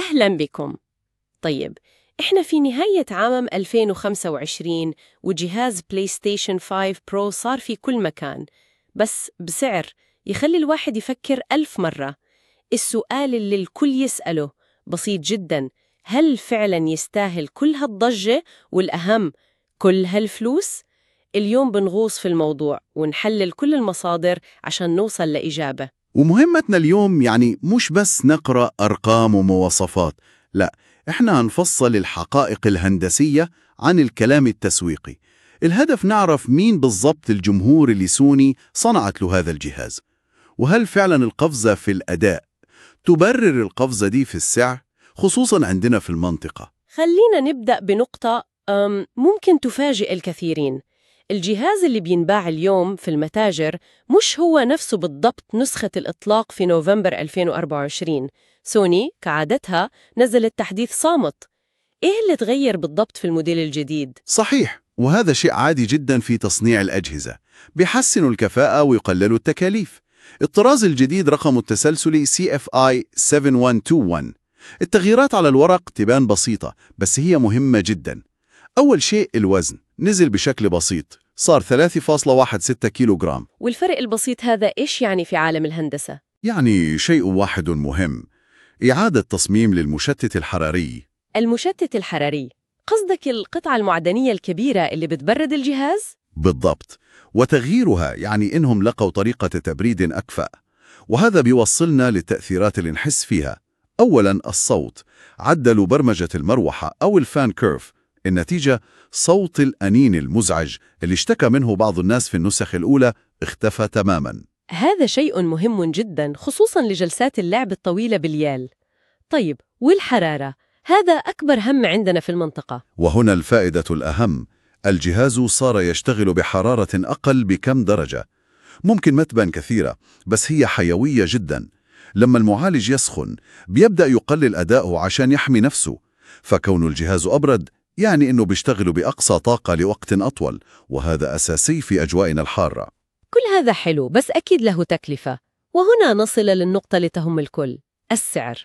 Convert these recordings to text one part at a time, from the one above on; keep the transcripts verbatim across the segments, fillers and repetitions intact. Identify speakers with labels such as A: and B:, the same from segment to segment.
A: أهلا بكم. طيب، إحنا في نهاية عام ألفين وخمسة وعشرين وجهاز بلاي ستيشن خمسة برو صار في كل مكان، بس بسعر يخلي الواحد يفكر ألف مرة. السؤال اللي الكل يسأله بسيط جدا: هل فعلا يستاهل كل هالضجة؟ والأهم، كل هالفلوس؟ اليوم بنغوص في الموضوع ونحلل كل المصادر عشان نوصل لإجابة.
B: ومهمتنا اليوم يعني مش بس نقرأ أرقام ومواصفات، لا، إحنا هنفصل الحقائق الهندسية عن الكلام التسويقي. الهدف نعرف مين بالضبط الجمهور اللي سوني صنعت له هذا الجهاز، وهل فعلا القفزة في الأداء تبرر القفزة دي في السعر، خصوصا عندنا في المنطقة.
A: خلينا نبدأ بنقطة أم ممكن تفاجئ الكثيرين. الجهاز اللي بينباع اليوم في المتاجر مش هو نفسه بالضبط نسخة الإطلاق في نوفمبر ألفين وأربعة وعشرين. سوني كعادتها نزلت تحديث صامت. إيه اللي تغير بالضبط في الموديل الجديد؟
B: صحيح، وهذا شيء عادي جدا في تصنيع الأجهزة، بيحسنوا الكفاءة ويقللوا التكاليف. الطراز الجديد رقم التسلسلي سي إف آي سبعة واحد اتنين واحد. التغييرات على الورق تبان بسيطة، بس هي مهمة جدا. أول شيء الوزن نزل بشكل بسيط، صار ثلاثة فاصلة واحد ستة كيلوغرام.
A: والفرق البسيط هذا إيش يعني في عالم الهندسة؟
B: يعني شيء واحد مهم: إعادة تصميم للمشتت الحراري.
A: المشتت الحراري، قصدك القطعة المعدنية الكبيرة اللي بتبرد الجهاز؟
B: بالضبط، وتغييرها يعني إنهم لقوا طريقة تبريد أكفأ، وهذا بيوصلنا للتأثيرات اللي نحس فيها. أولاً الصوت، عدلوا برمجة المروحة أو الفان كيرف. النتيجة صوت الأنين المزعج اللي اشتكى منه بعض الناس في النسخ الأولى اختفى تماماً.
A: هذا شيء مهم جدا، خصوصاً لجلسات اللعب الطويلة بالليل. طيب، والحرارة؟ هذا أكبر هم عندنا في المنطقة.
B: وهنا الفائدة الأهم: الجهاز صار يشتغل بحرارة أقل بكم درجة. ممكن ما تبان كثيرة، بس هي حيوية جدا. لما المعالج يسخن بيبدأ يقلل أداؤه عشان يحمي نفسه، فكون الجهاز أبرد يعني إنه بيشتغل بأقصى طاقة لوقت أطول، وهذا أساسي في أجوائنا الحارة.
A: كل هذا حلو، بس أكيد له تكلفة. وهنا نصل للنقطة اللي تهم الكل: السعر.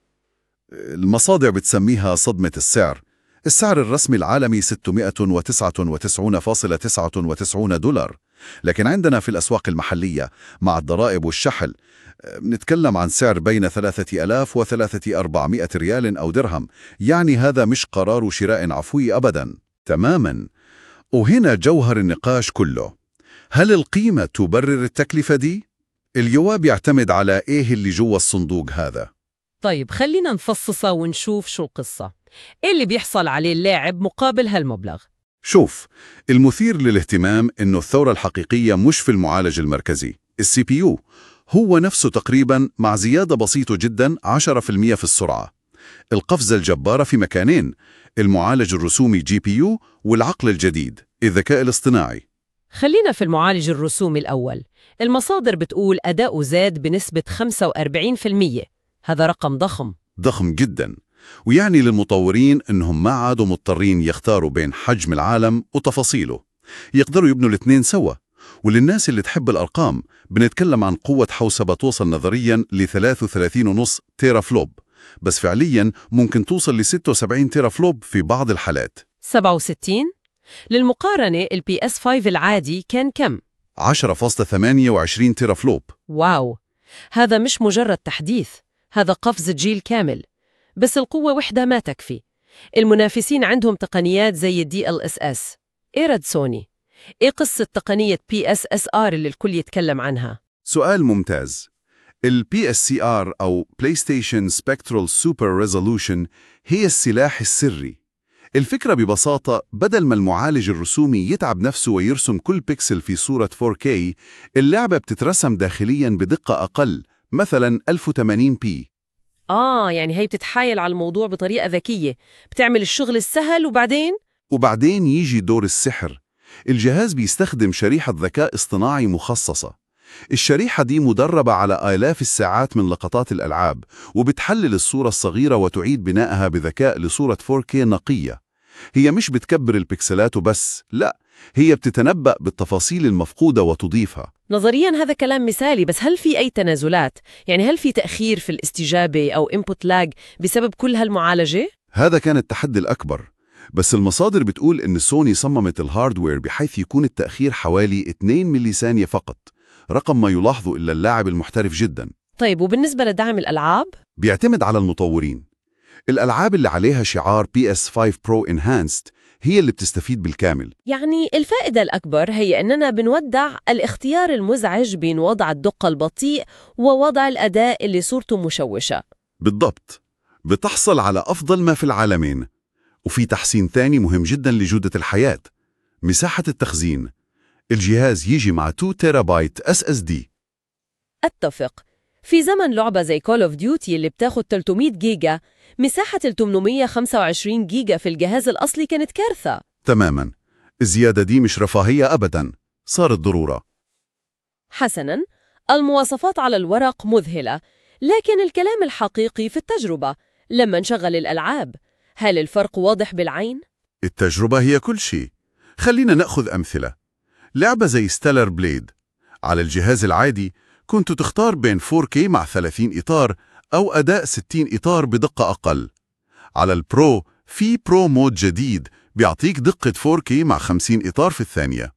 B: المصادر بتسميها صدمة السعر. السعر الرسمي العالمي ستمائة وتسعة وتسعين فاصلة تسعة وتسعين دولار، لكن عندنا في الأسواق المحلية مع الضرائب والشحن نتكلم عن سعر بين ثلاثة آلاف وثلاثة أربعمائة ريال أو درهم. يعني هذا مش قرار شراء عفوي أبدا، تماما. وهنا جوهر النقاش كله: هل القيمة تبرر التكلفة دي؟ الجواب يعتمد على إيه اللي جوا الصندوق هذا.
C: طيب، خلينا نفصصها ونشوف شو القصة. إيه اللي بيحصل عليه اللاعب مقابل هالمبلغ؟
B: شوف، المثير للاهتمام إنه الثورة الحقيقية مش في المعالج المركزي، السي بي يو هو نفسه تقريباً، مع زيادة بسيطة جداً عشرة بالمئة في السرعة. القفزة الجبارة في مكانين: المعالج الرسومي جي بي يو والعقل الجديد الذكاء الاصطناعي.
C: خلينا في المعالج الرسومي الأول. المصادر بتقول أداؤه زاد بنسبة خمسة وأربعين بالمئة. هذا رقم ضخم
B: ضخم جداً، ويعني للمطورين إنهم ما عادوا مضطرين يختاروا بين حجم العالم وتفاصيله، يقدروا يبنوا الاثنين سوا. وللناس اللي تحب الأرقام، بنتكلم عن قوة حوسبة توصل نظرياً ل ثلاثة وثلاثين فاصلة خمسة تيرا فلوب، بس فعلياً ممكن توصل ل ستة وسبعين تيرا فلوب في بعض الحالات.
C: سبعة وستين؟ للمقارنة البي اس خمسة العادي كان كم؟
B: عشرة فاصلة ثمانية وعشرين تيرا فلوب.
C: واو، هذا مش مجرد تحديث، هذا قفز جيل كامل. بس القوة وحدة ما تكفي. المنافسين عندهم تقنيات زي الدي ال اس اس. إيه رد سوني؟ إيه قصة تقنية بي اس اس آر اللي الكل يتكلم عنها؟
B: سؤال ممتاز. ال بي إس سي آر أو PlayStation Spectral Super Resolution هي السلاح السري. الفكرة ببساطة، بدل ما المعالج الرسومي يتعب نفسه ويرسم كل بيكسل في صورة فور كي، اللعبة بتترسم داخلياً بدقة أقل، مثلاً ألف وثمانين بي.
A: آه، يعني هي بتتحايل على الموضوع بطريقة ذكية، بتعمل الشغل السهل وبعدين؟
B: وبعدين يجي دور السحر. الجهاز بيستخدم شريحة ذكاء اصطناعي مخصصة. الشريحة دي مدربة على آلاف الساعات من لقطات الألعاب، وبتحلل الصورة الصغيرة وتعيد بنائها بذكاء لصورة فور كي نقية. هي مش بتكبر البكسلات وبس، لا، هي بتتنبأ بالتفاصيل المفقودة وتضيفها.
C: نظرياً هذا كلام مثالي، بس هل في أي تنازلات؟ يعني هل في تأخير في الاستجابة أو input lag بسبب كل هالمعالجة؟
B: هذا كان التحدي الأكبر، بس المصادر بتقول إن سوني صممت الهاردوير بحيث يكون التأخير حوالي اثنين ملي ثانية فقط، رقم ما يلاحظه إلا اللاعب المحترف جداً.
C: طيب وبالنسبة لدعم الألعاب؟
B: بيعتمد على المطورين. الألعاب اللي عليها شعار بي إس فايف Pro Enhanced هي اللي بتستفيد بالكامل.
C: يعني الفائدة الأكبر هي أننا بنودع الاختيار المزعج بين وضع الدقة البطيء ووضع الأداء اللي صورته مشوشة.
B: بالضبط، بتحصل على أفضل ما في العالمين. وفي تحسين ثاني مهم جدا لجودة الحياة، مساحة التخزين. الجهاز يجي مع اثنين تيرا بايت اس اس دي.
C: أتفق. في زمن لعبة زي Call of Duty اللي بتاخد ثلاثمية جيجا، مساحة ال ثمانمية وخمسة وعشرين جيجا في الجهاز الأصلي كانت كارثة.
B: تماما، الزيادة دي مش رفاهية أبدا، صارت ضرورة.
C: حسناً، المواصفات على الورق مذهلة، لكن الكلام الحقيقي في التجربة لما نشغل الألعاب. هل الفرق واضح بالعين؟
B: التجربة هي كل شيء. خلينا نأخذ أمثلة. لعبة زي ستيلر بليد على الجهاز العادي كنت تختار بين فور كيه مع ثلاثين إطار أو أداء ستين إطار بدقة أقل. على البرو في برو مود جديد بيعطيك دقة فور كيه مع خمسين إطار في الثانية.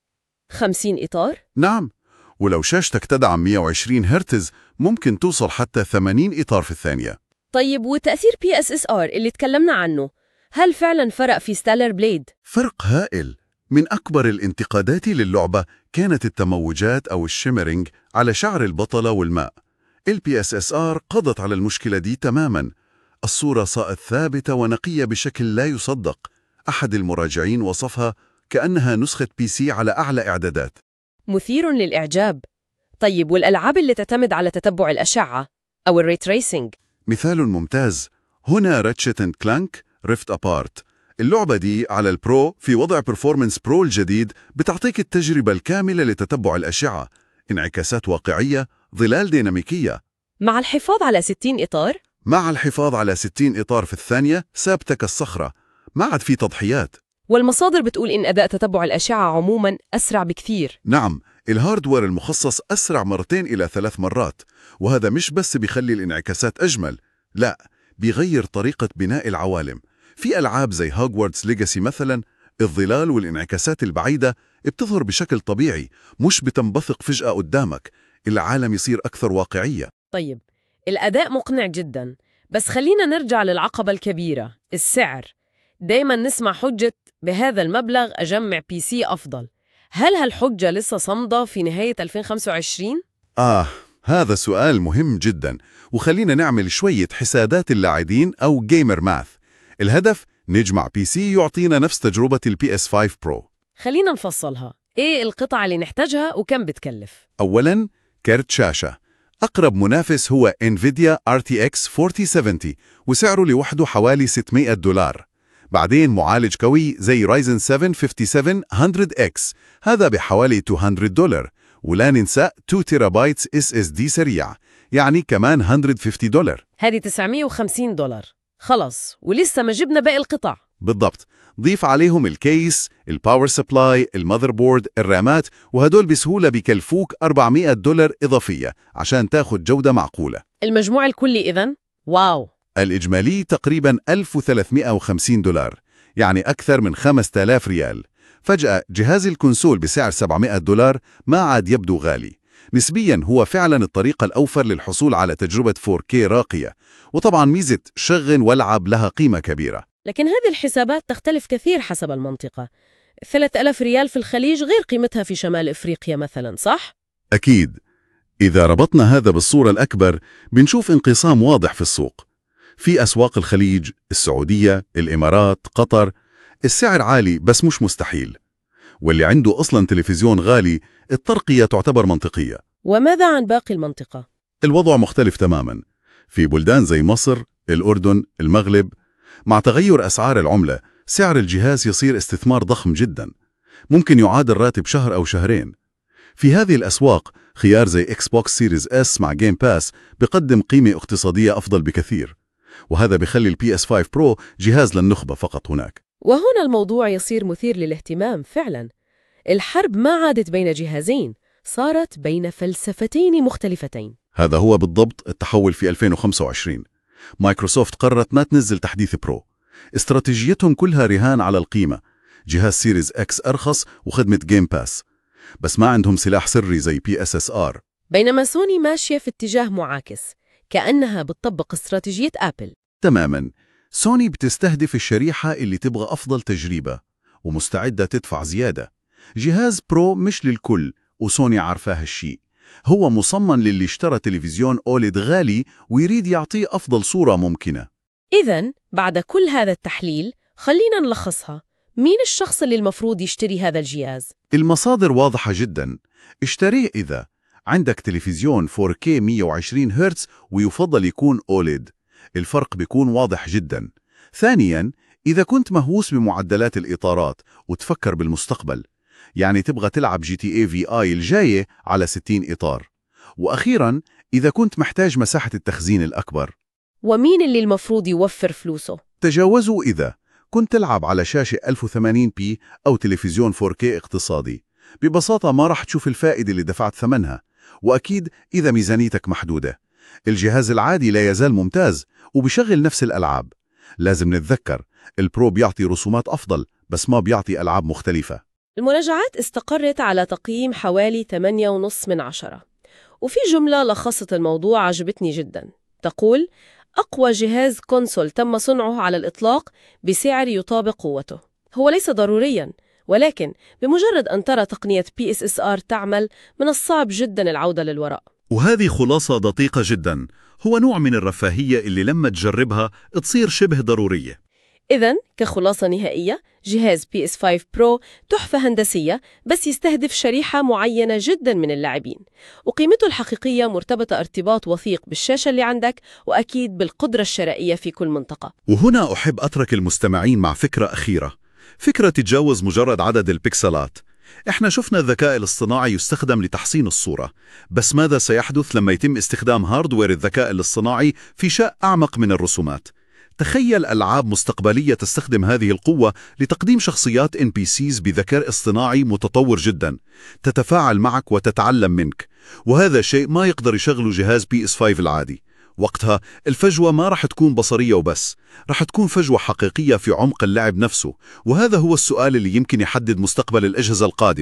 C: خمسين إطار؟
B: نعم، ولو شاشتك تدعم مية وعشرين هرتز ممكن توصل حتى ثمانين إطار في الثانية.
C: طيب وتأثير بي إس إس آر اللي تكلمنا عنه، هل فعلاً فرق في ستيلر بليد؟
B: فرق هائل. من أكبر الانتقادات للعبة كانت التموجات أو الشيمرينج على شعر البطلة والماء. ال بي إس إس آر قضت على المشكلة دي تماماً. الصورة صارت ثابتة ونقية بشكل لا يصدق. أحد المراجعين وصفها كأنها نسخة بي سي على أعلى إعدادات.
C: مثير للإعجاب. طيب والألعاب اللي تعتمد على تتبع الأشعة أو الري تريسينج؟
B: مثال ممتاز هنا راتشيت اند كلانك ريفت أبارت. اللعبة دي على البرو في وضع برفورمانس برو الجديد بتعطيك التجربة الكاملة لتتبع الأشعة، انعكاسات واقعية، ظلال ديناميكية،
C: مع الحفاظ على ستين إطار؟
B: مع الحفاظ على ستين إطار في الثانية ثابتة كالصخرة، ما عاد في تضحيات.
C: والمصادر بتقول إن أداء تتبع الأشعة عموماً أسرع بكثير.
B: نعم، الهاردوير المخصص أسرع مرتين إلى ثلاث مرات، وهذا مش بس بيخلي الانعكاسات أجمل، لا، بيغير طريقة بناء العوالم. في ألعاب زي هوغوارتس ليجاسي مثلا، الظلال والانعكاسات البعيدة بتظهر بشكل طبيعي، مش بتنبثق فجأة قدامك. العالم يصير أكثر واقعية.
C: طيب، الأداء مقنع جداً، بس خلينا نرجع للعقبة الكبيرة، السعر. دايماً نسمع حجة بهذا المبلغ أجمع بي سي أفضل. هل هالحجة لسه صامدة في نهاية ألفين وخمسة وعشرين؟
B: آه، هذا سؤال مهم جدا، وخلينا نعمل شوية حسابات اللاعبين أو جيمر ماث. الهدف نجمع بي سي يعطينا نفس تجربة البي إس فايف برو.
C: خلينا نفصلها. إيه القطع اللي نحتاجها وكم بتكلف؟
B: أولاً، كارت شاشة. أقرب منافس هو انفيديا آر تي إكس أربعين سبعين وسعره لوحده حوالي ستمائة دولار. بعدين معالج قوي زي رايزن سبعة خمسة وخمسين مية إكس، هذا بحوالي مئتين دولار. ولا ننسى اثنين تيرا بايت اس اس دي سريع، يعني كمان مئة وخمسين دولار.
C: هذه تسعمائة وخمسين دولار. خلص، ولسه ما جبنا باقي القطع.
B: بالضبط، ضيف عليهم الكيس، الباور سبلاي، المذر بورد، الرامات، وهدول بسهولة بيكلفوك أربعمائة دولار إضافية عشان تاخد جودة معقولة.
C: المجموع الكلي إذن؟ واو!
B: الإجمالي تقريباً ألف وثلاثمائة وخمسين دولار، يعني أكثر من خمسة آلاف ريال. فجأة جهاز الكونسول بسعر سبعمائة دولار ما عاد يبدو غالي. نسبياً هو فعلاً الطريقة الأوفر للحصول على تجربة فور كيه راقية، وطبعاً ميزة شغل والعب لها قيمة كبيرة.
C: لكن هذه الحسابات تختلف كثير حسب المنطقة. ثلاثة آلاف ريال في الخليج غير قيمتها في شمال إفريقيا مثلاً، صح؟
B: أكيد. إذا ربطنا هذا بالصورة الأكبر بنشوف انقسام واضح في السوق. في أسواق الخليج، السعودية، الإمارات، قطر، السعر عالي بس مش مستحيل. واللي عنده أصلاً تلفزيون غالي الترقية تعتبر منطقية.
C: وماذا عن باقي المنطقة؟
B: الوضع مختلف تماماً. في بلدان زي مصر، الأردن، المغرب، مع تغير أسعار العملة سعر الجهاز يصير استثمار ضخم جداً، ممكن يعادل راتب شهر أو شهرين. في هذه الأسواق خيار زي إكس بوكس سيريز إس مع جيم باس بقدم قيمة اقتصادية أفضل بكثير، وهذا بيخلي البي إس فايف برو جهاز للنخبة فقط هناك.
A: وهنا الموضوع يصير مثير للاهتمام فعلاً. الحرب ما عادت بين جهازين، صارت بين فلسفتين مختلفتين.
B: هذا هو بالضبط التحول في ألفين وخمسة وعشرين. مايكروسوفت قررت ما تنزل تحديث برو. استراتيجيتهم كلها رهان على القيمة، جهاز سيريز اكس أرخص وخدمة جيم باس، بس ما عندهم سلاح سري زي بي اس اس ار.
A: بينما سوني ماشية في اتجاه معاكس، كأنها بتطبق استراتيجية آبل.
B: تماماً. سوني بتستهدف الشريحة اللي تبغى أفضل تجربة ومستعدة تدفع زيادة. جهاز برو مش للكل، وسوني عارفاه الشيء. هو مصمم للي اشترى تلفزيون أوليد غالي ويريد يعطيه أفضل صورة ممكنة.
A: إذن بعد كل هذا التحليل خلينا نلخصها. مين الشخص اللي المفروض يشتري هذا الجهاز؟
B: المصادر واضحة جداً. اشتريه إذا عندك تلفزيون فور كيه مية وعشرين هرتز ويفضل يكون أوليد. الفرق بيكون واضح جداً. ثانياً، إذا كنت مهووس بمعدلات الإطارات وتفكر بالمستقبل، يعني تبغى تلعب جي تي اي في آي الجاية على ستين إطار. وأخيراً، إذا كنت محتاج مساحة التخزين الأكبر.
A: ومين اللي المفروض يوفر فلوسه؟
B: تجاوزوا إذا كنت تلعب على شاشة ألف وثمانين بي أو تلفزيون فور كيه اقتصادي. ببساطة ما راح تشوف الفائدة اللي دفعت ثمنها. وأكيد إذا ميزانيتك محدودة. الجهاز العادي لا يزال ممتاز وبيشغل نفس الألعاب. لازم نتذكر البرو بيعطي رسومات أفضل بس ما بيعطي ألعاب مختلفة.
A: المراجعات استقرت على تقييم حوالي ثمانية ونص من عشرة، وفي جملة لخصت الموضوع عجبتني جدا. تقول: أقوى جهاز كونسول تم صنعه على الإطلاق بسعر يطابق قوته. هو ليس ضرورياً، ولكن بمجرد أن ترى تقنية بي إس إس آر تعمل من الصعب جدا العودة للوراء.
D: وهذه خلاصة دقيقة جدا. هو نوع من الرفاهية اللي لما تجربها تصير شبه ضرورية.
A: إذن كخلاصة نهائية، جهاز بي إس فايف برو تحفة هندسية، بس يستهدف شريحة معينة جدا من اللاعبين، وقيمته الحقيقية مرتبطة ارتباط وثيق بالشاشة اللي عندك، وأكيد بالقدرة الشرائية في كل منطقة.
D: وهنا أحب أترك المستمعين مع فكرة أخيرة، فكرة تتجاوز مجرد عدد البكسلات. إحنا شفنا الذكاء الاصطناعي يستخدم لتحسين الصورة، بس ماذا سيحدث لما يتم استخدام هاردوير الذكاء الاصطناعي في شيء أعمق من الرسومات؟ تخيل ألعاب مستقبلية تستخدم هذه القوة لتقديم شخصيات إن بي سيز بذكاء اصطناعي متطور جدا، تتفاعل معك وتتعلم منك، وهذا شيء ما يقدر يشغله جهاز بي إس فايف العادي. وقتها الفجوة ما رح تكون بصرية وبس، رح تكون فجوة حقيقية في عمق اللعب نفسه، وهذا هو السؤال اللي يمكن يحدد مستقبل الأجهزة القادمة.